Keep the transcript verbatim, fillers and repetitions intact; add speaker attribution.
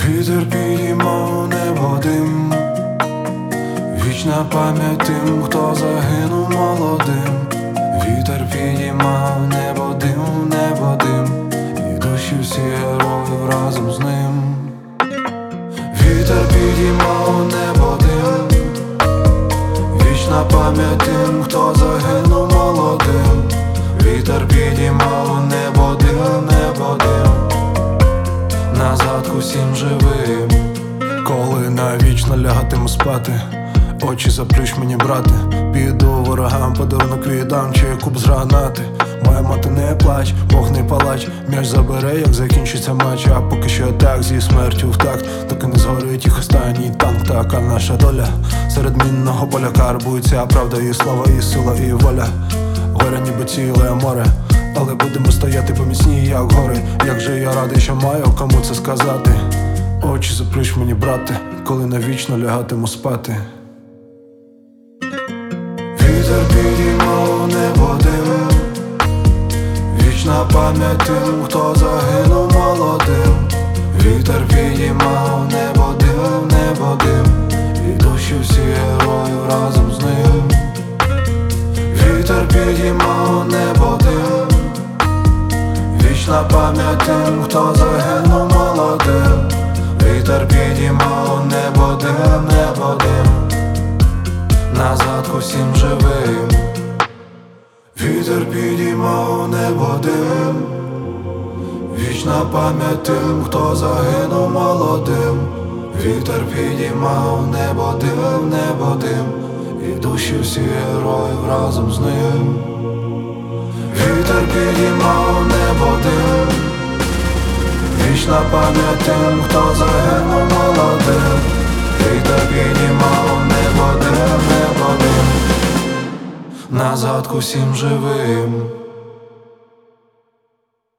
Speaker 1: Вітер підіймав небо дим, вічна пам'ять тим, хто загинув молодим. Вітер підіймав небо дим, небо дим, і душі всі героїв разом з ним. Вітер підіймав небо дим, вічна пам'ять тим, хто загинув молодим. Вітер підіймав небо дим, небо дим, на згадку всім живим. Коли навічно лягатиму спати, очі заплющ мені, брате. Піду ворогам, подарунок віддам, чи куб з гранати. Моя мати, не плач, Бог не палач. М'яч забере, як закінчиться матч. А поки що так, зі смертю в такт, доки не згорить їх останній танк. Така наша доля, серед мінного поля карбується правда і слава, і сила, і воля. Горя ніби ціле море, але будемо стояти поміцні, як гори. Як же я радий, що маю кому це сказати. Очі заплющ мені, брате, коли навічно лягатиму спати. Вітер підіймав небо дим, вічна пам'ять тим, хто загинув молодим. Вітер підіймав небо дим, небо дим, і душі всі героїв разом з ним. Вітер підіймав небо дим, вічна пам'ять тим, хто загинув молодим. Вітер підіймав небо дим, небо дим, на згадку всім живим. Вітер підіймав небо дим, вічна пам'ять тим, хто загинув молодим. Вітер підіймав небо дим, небо дим, і душі всі героїв разом з ним. Вітер підіймав небо дим, вічна пам'ять тим, хто загинув молодим. Вітер підіймав небо дим, небо дим, на згадку всім живим.